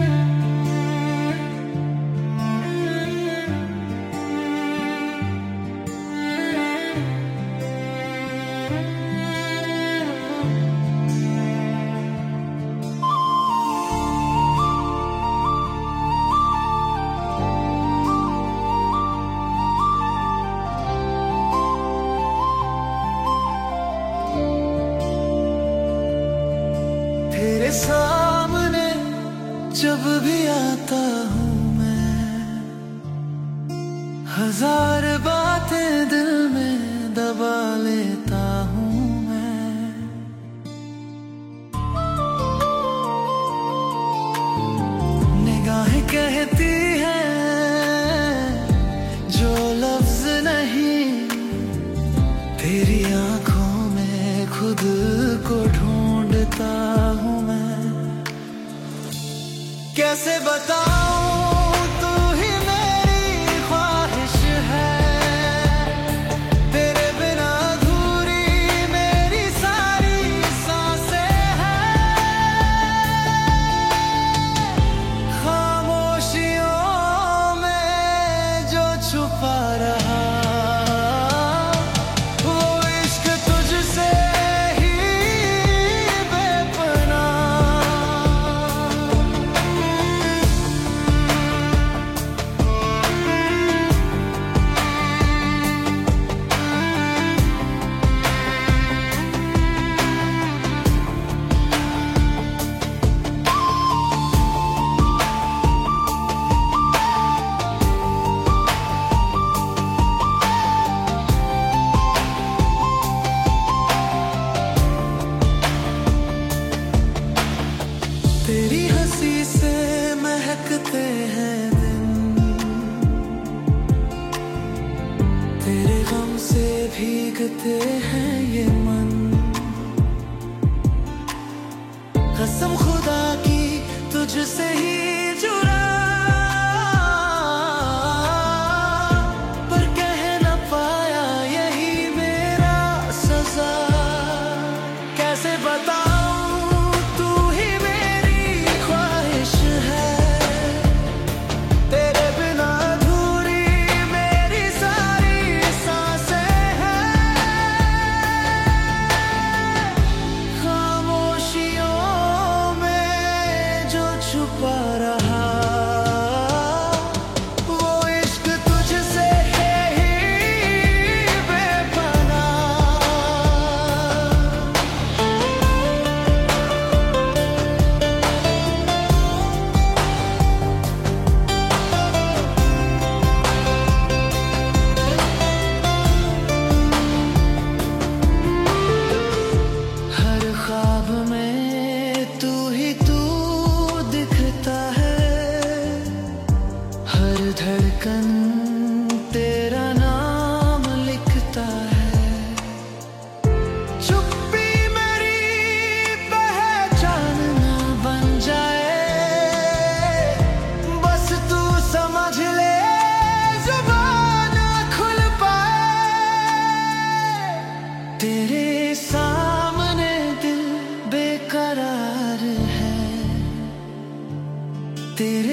तेरे सामने जब भी आता हूँ मैं, हजार बातें दिल में दबा लेता हूँ मैं। निगाहें कहती हैं जो लफ्ज नहीं, तेरी आंखों में खुद को ढूंढता हूँ मैं। कैसे बताऊं तू ही मेरी ख्वाहिश है, तेरे बिना अधूरी मेरी सारी सांसें हैं। खामोशियों में जो छुपा रहा तेरी हंसी से महकते हैं दिन, तेरे गम से भीगते हैं ये मन। कसम खुदा की तुझसे ही जुड़ा, पर कह न पाया यही मेरा सजा। कैसे बताऊं छुपा रहा वो इश्क तुझसे है ही बेपनाह। हर ख्वाब में तू ही तू दिखता है, हर धड़कन तेरा नाम लिखता है। चुप्पी मेरी पहचान ना बन जाए, बस तू समझ ले जुबान खुल पाए। तेरे सामने दिल बेकरार है, तेरे